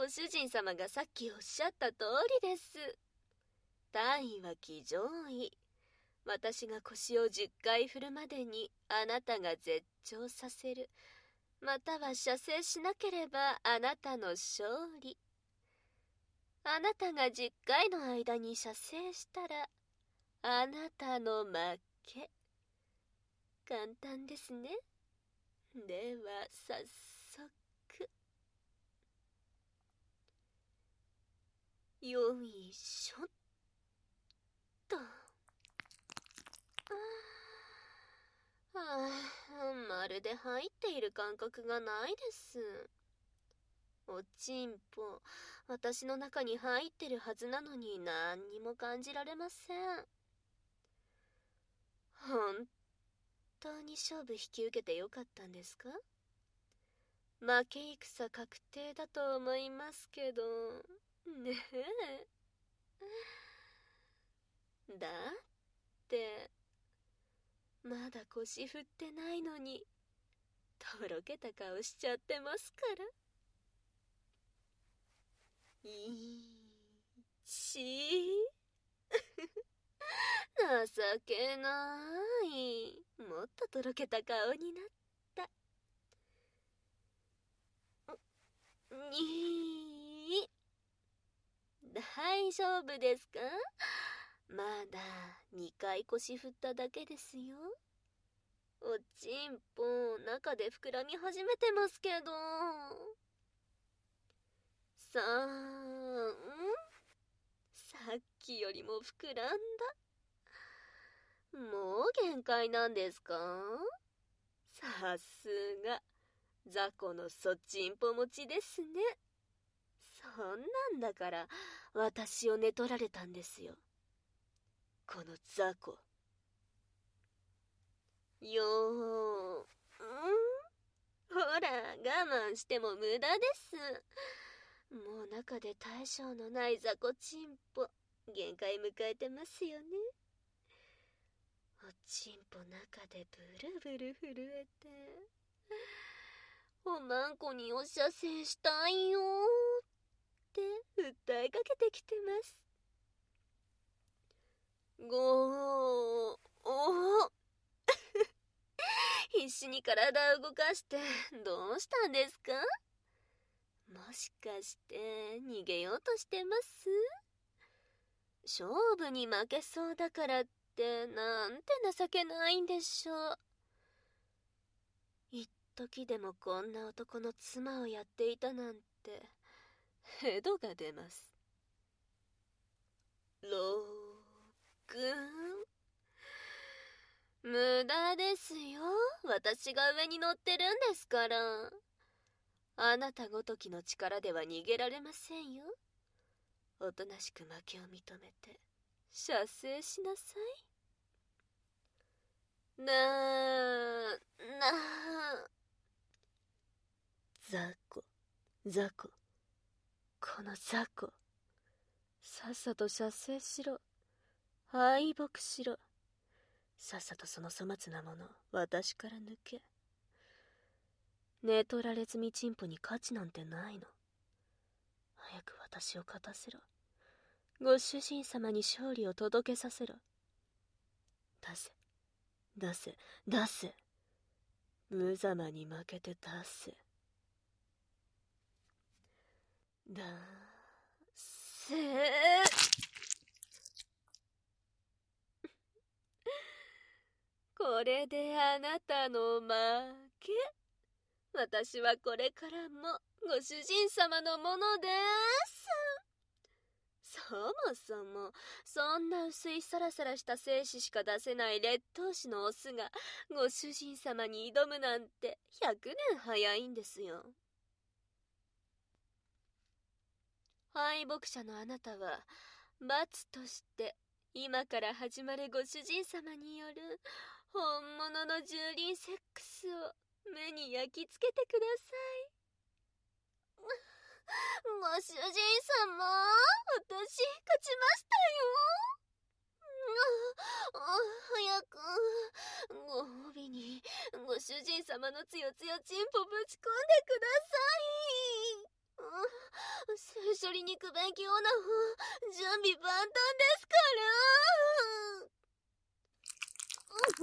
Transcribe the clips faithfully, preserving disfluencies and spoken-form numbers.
ご主人様がさっきおっしゃった通りです。単位は騎乗位。私が腰をじゅっかい振るまでにあなたが絶頂させる。または射精しなければあなたの勝利。あなたがじゅっかいの間に射精したらあなたの負け。簡単ですね。では早速。よいしょっと。はあ、まるで入っている感覚がないです。おちんぽ、私の中に入ってるはずなのに何にも感じられません。本当に勝負引き受けてよかったんですか？負け戦確定だと思いますけど、ねえ。だって、まだ腰振ってないのに、とろけた顔しちゃってますから。いち情けない。もっととろけた顔になった。に大丈夫ですか？まだにかい腰振っただけですよ。おちんぽ中で膨らみ始めてますけど。さんさっきよりも膨らんだ。もう限界なんですか？さすが雑魚のそちんぽ持ちですね。そんなんだから私を寝取られたんですよ、この雑魚。よーん、ほら我慢しても無駄です。もう中で大将のない雑魚ちんぽ限界迎えてますよね。おちんぽ中でブルブル震えて、おまんこにお射精したいよって訴えかけてきてます。ごーお必死に体を動かしてどうしたんですか？もしかして逃げようとしてます？勝負に負けそうだからってなんて情けないんでしょう。一時でもこんな男の妻をやっていたなんてヘドが出ます。ろく無駄ですよ。私が上に乗ってるんですから。あなたごときの力では逃げられませんよ。おとなしく負けを認めて射精しなさい。なーなー雑魚雑魚、この雑魚、さっさと射精しろ。敗北しろ。さっさとその粗末なもの私から抜け。寝取られずみちんぽに価値なんてないの。早く私を勝たせろ。ご主人様に勝利を届けさせろ。出せ出せ出せ。無様に負けて出せ。だせこれであなたの負け。私はこれからもご主人様のものです。そもそもそんな薄いサラサラした精子しか出せない劣等種のオスがご主人様に挑むなんてひゃくねん早いんですよ。敗北者のあなたは罰として今から始まるご主人様による本物の蹂躙セックスを目に焼き付けてください。ご主人様、私勝ちましたよ。早くご褒美にご主人様のつよつよチンポぶち込んでください。 鶏肉勉強の方、準備万端ですから。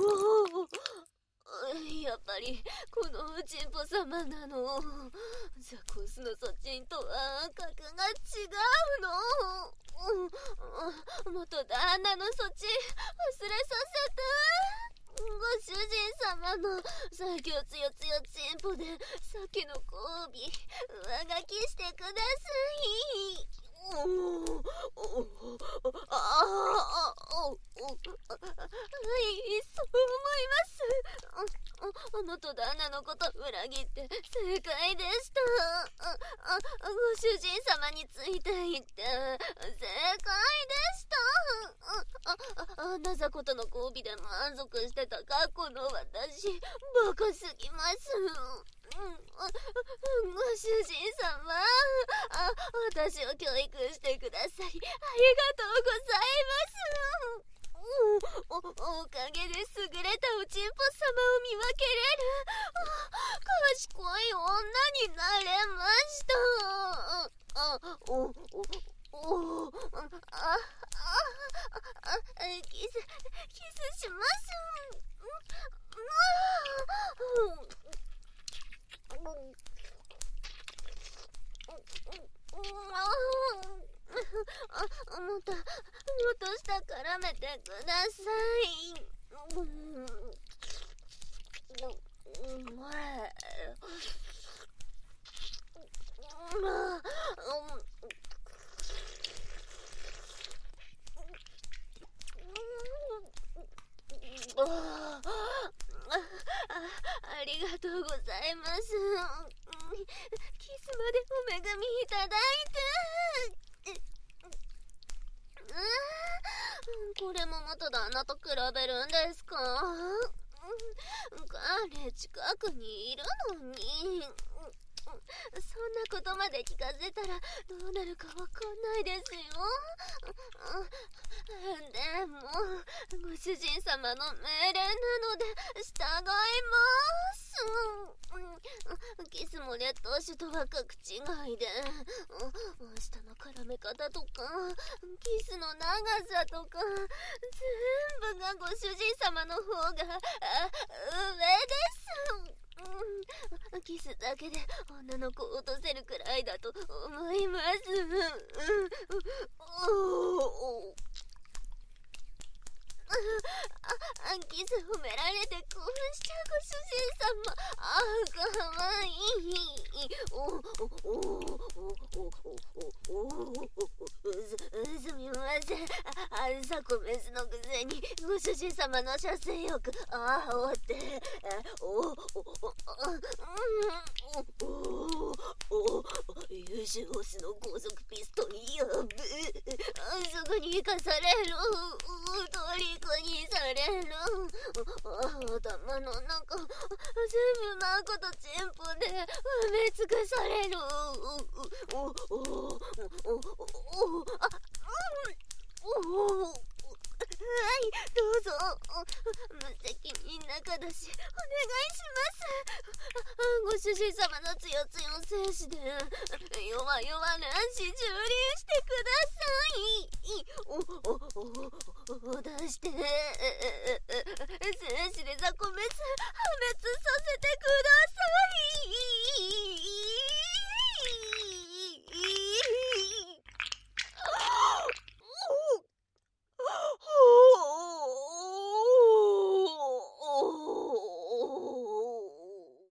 おお、やっぱりこのチンポ様なの。ザコスのソチンとは格が違うの。元旦那のソチン忘れさせて。ご主人様の最強つよつよチンポでさっきの交尾上書きしてください。おおおおああおおはい、そう思います。元旦那のこと裏切って正解でした。ああご主人様について言って正解でした。あああなざことの交尾で満足してた過去の私バカすぎます。うん、ご主人様、あ、私を教育してくださりありがとうございます。お, お, おかげで優れたおちんぽ様を見分けれる賢い女になれました。あ、お、お、お、あ、あ、あ、キス、キスします。あ、もっと、もっと下絡めてください。うん、うまい。あ, ありがとうございます。キスまでお恵みいただいて。これも元旦那と比べるんですか？彼近くにいるのに。そんなことまで聞かせたらどうなるかわかんないですよ。でもご主人様の命令なので従います。キスも劣等種とは格違いで、舌の絡め方とかキスの長さとか全部がご主人様の方が上です。うん、キスだけで女の子を落とせるくらいだと思います。うん、おおあ、キス褒められて興奮しちゃうご主人様。あ、かわいい。おおおおおおおす、すみません。あ、サコメスのくせにご主人様の射精欲あおって、おおおおお優秀オスの高速ピストンやべえ。すぐに生かされる。虜にされる。頭の中全部マコとチンポで埋め尽くされる。おおおおおあおおはい、どうぞ。無責任な方だしお願いします。ご主人様のつよつよ精子で弱々卵子蹂躙してください。おおおお出して精子でザコメス破滅させてください。